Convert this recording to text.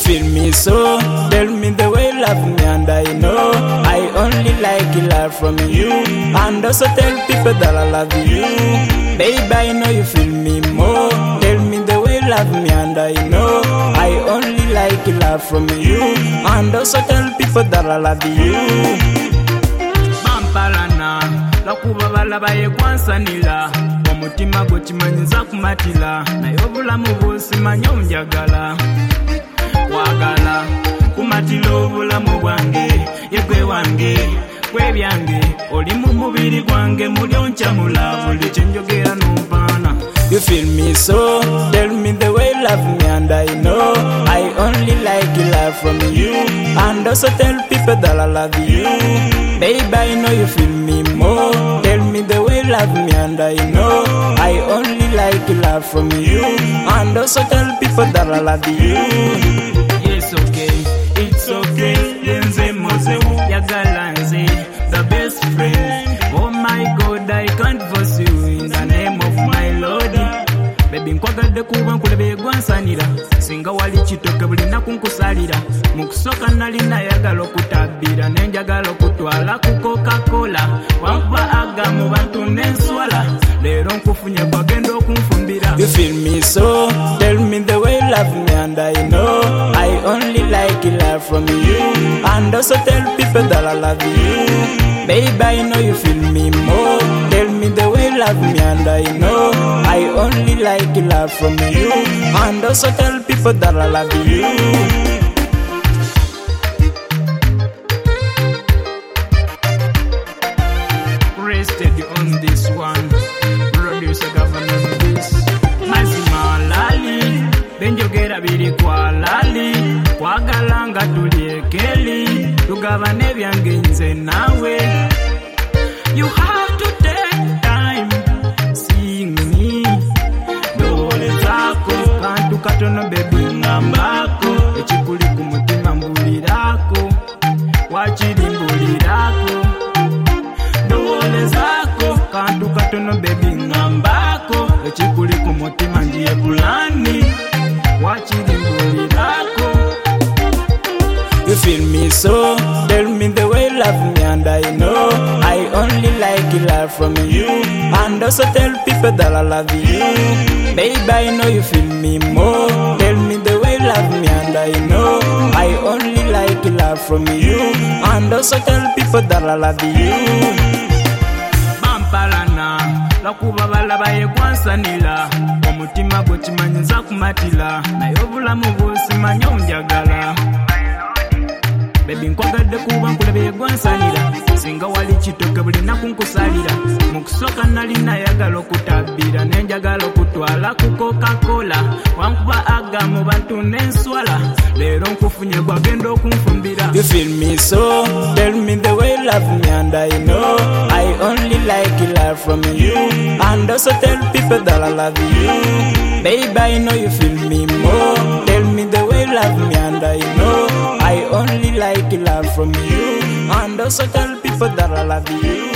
feel me so, tell me the way you love me and I know I only like love from you. And also tell people that I love you. Babe, I know you feel me more. Tell me the way you love me and I know I only like love from you. And also tell people that I love you. Bampalana, lakuba balabaye kwansanila. Omutima gwo kimanyiza kumatila. Naye obulamu bw'osimanyi onjagala. Wagala kumatila obulamu bwange, yegwe wange, gwe byange. Oli mu mubiri gwange mulyoncamula buli kyenjogera n'ompaana. You feel me so, tell me the way you love me and I know I only like love from you. And also tell people that I love you. Babe, I know you feel me more. Tell me the way you love me and I know I only like love from you. And also tell people that I love you. Yes, okay, it's okay. Yenze mozewu yagala nze, the best friend. Oh my God, I can't force you in the name of my Lord. Baby, nkwagadde kuba nkulebe gwansanira. Singa wali kitoke buli naku nkusalira. Mu kusooka nali nayagala okutabira, nenjagala okutwala ku Coca-Cola. Wankuba aga mu bantu n'enswala. Leero nkufunye kwagenda okunfumbira. You feel me so, tell me the way you love me and I know I only like love from you. And also tell people that I love you. Babe, I know you feel me more. Tell me the way you love me and I know I only like love from you. And also tell people that I love you. Rested on this one, producer governor this. Mazima lali, benjogera biri kwa lali. Kwagala nga tuliekeli, tugabane byange nze nawe. You have to take time, seeing me. Dole zako, kantu katono baby ngambako. Echikuli kumutima mbulirako, wachiri mbulirako. Dole zako, kantu katono baby ngambako. Echikuli kumutima ndiye bulani, wachiri mbulirako. You feel me so, tell me the way you love me and I know I only like love from you. And also tell people that I love you. Babe, I know you feel me more. Tell me the way you love me and I know I only like love from you. And also tell people that I love you. Bampalana, lakuba balabaye kwansanila. Omutima gwo kimanyiza kumatila. Naye obulamu bw'osimanyi onjagala. Baby, nkwagadde kuba nkulebe gwansanira. Singa wali kitoke buli naku nkusalira. Mu kusooka nali nayagala okutabira, nenjagala okutwala ku Coca-Cola. Wankuba aga mu bantu n'enswala. Leero nkufunye kwagenda okunfumbira. You feel me so, tell me the way you love me and I know I only like love from you. And also tell people that I love you. Babe, I know you feel me more. Tell me the way you love me and I know I only like love from you. And also tell people that I love you.